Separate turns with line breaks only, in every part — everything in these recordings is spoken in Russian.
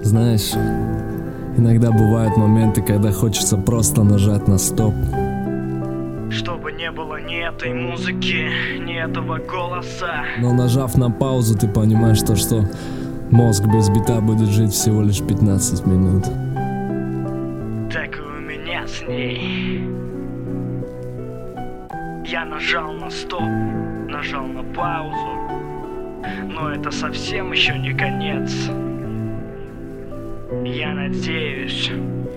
Знаешь, иногда бывают моменты, когда хочется просто нажать на стоп.
Чтобы не было ни этой музыки, ни этого голоса.
Но нажав на паузу, ты понимаешь то, что мозг без бита будет жить всего лишь 15 минут.
Так и у меня с ней. Я нажал на стоп, нажал на паузу, но это совсем еще не конец. Я надеюсь.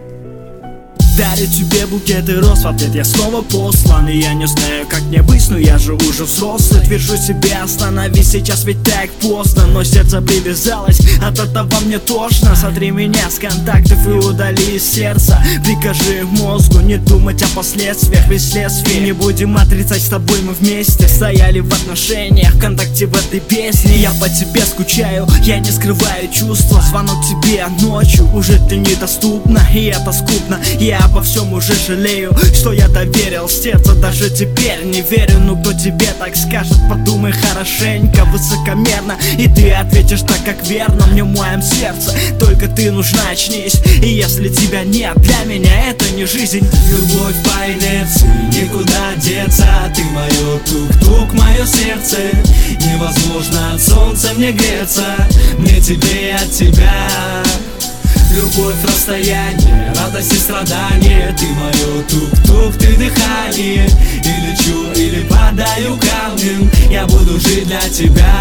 Дарю тебе букеты роз, в ответ я снова послан. И я не знаю, как мне быть, но я же уже взрослый. Твержу себе, остановись сейчас, ведь так поздно. Но сердце привязалось, от этого мне тошно. Сотри меня с контактов и удали из сердца. Прикажи мозгу не думать о последствиях, ведь следствие не будем отрицать, с тобой мы вместе стояли в отношениях, в контакте в этой песне. Я по тебе скучаю, я не скрываю чувства. Звонок тебе ночью, уже ты недоступна, и это скупно. Я обо всем уже жалею, что я доверил сердце, даже теперь не верю. Ну кто тебе так скажет, подумай хорошенько, высокомерно, и ты ответишь так, как верно. Мне в моем сердце только ты нужна, очнись. И если тебя нет, для меня это не жизнь.
Любовь по инерции, никуда деться. Ты мое тук-тук, мое сердце. Невозможно от солнца мне греться, мне тебе и от тебя. Любовь, расстояние, радость и страдание. Ты мое тук-тук, ты дыхание. И лечу, или падаю камнем, я буду жить для тебя.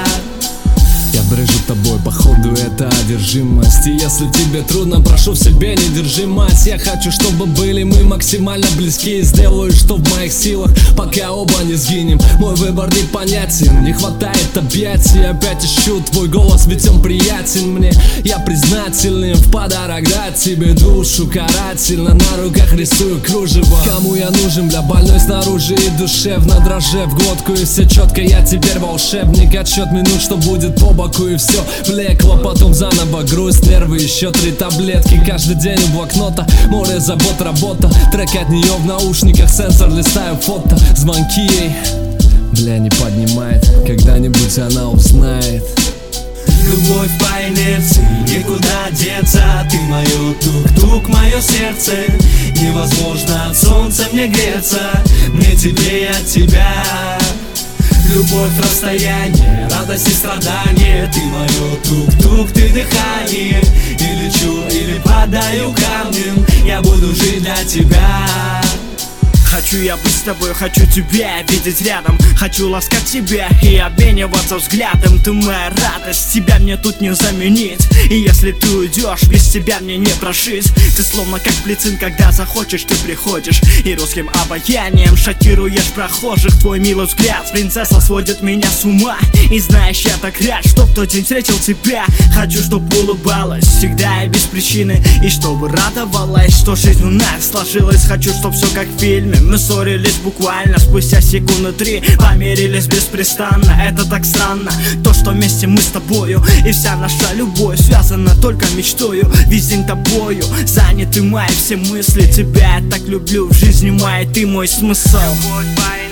Я брежу тобой, походу это одержимость. И если тебе трудно, прошу в себе не держи мать. Я хочу, чтобы были мы максимально близки. И сделаю, что в моих силах, пока оба не сгинем. Мой выбор непонятен, не хватает объятий. Опять ищу твой голос, ведь он приятен мне. Я признателен в подарок дать тебе душу карательно. На руках рисую кружево. Кому я нужен, бля, больной снаружи и душевно дроже в глотку, и все четко, я теперь волшебник. Отсчет минут, что будет по боку, и все блекло. Потом заново грусть, нервы, еще 3 таблетки. Каждый день у блокнота море забот, работа. Трек от нее в наушниках, сенсор, листаю фото. Звонки ей, бля, не поднимает. Когда-нибудь она узнает.
Любовь по инерции, никуда деться. Ты мое тук-тук, мое сердце. Невозможно от солнца мне греться, мне тебе и от тебя. Любовь, расстояние, радость и страдание. Ты мое тук-тук, ты дыхание. И лечу, или падаю камнем, я буду жить для тебя.
Хочу я быть с тобой, хочу тебя видеть рядом. Хочу ласкать тебя и обмениваться взглядом. Ты моя радость, тебя мне тут не заменить. И если ты уйдешь, без тебя мне не прожить. Ты словно как блицин, когда захочешь, ты приходишь. И русским обаянием шокируешь прохожих. Твой милый взгляд, принцесса, сводит меня с ума. И знаешь, я так рад, что в тот день встретил тебя. Хочу, чтобы улыбалась всегда и без причины. И чтобы радовалась, что жизнь у нас сложилась. Хочу, чтобы все как в фильме. Мы ссорились буквально, спустя секунды 3 помирились беспрестанно. Это так странно, то, что вместе мы с тобою. И вся наша любовь связана только мечтою. Весь день тобою заняты мои все мысли. Тебя я так люблю в жизни моей, ты мой смысл.
Любовь по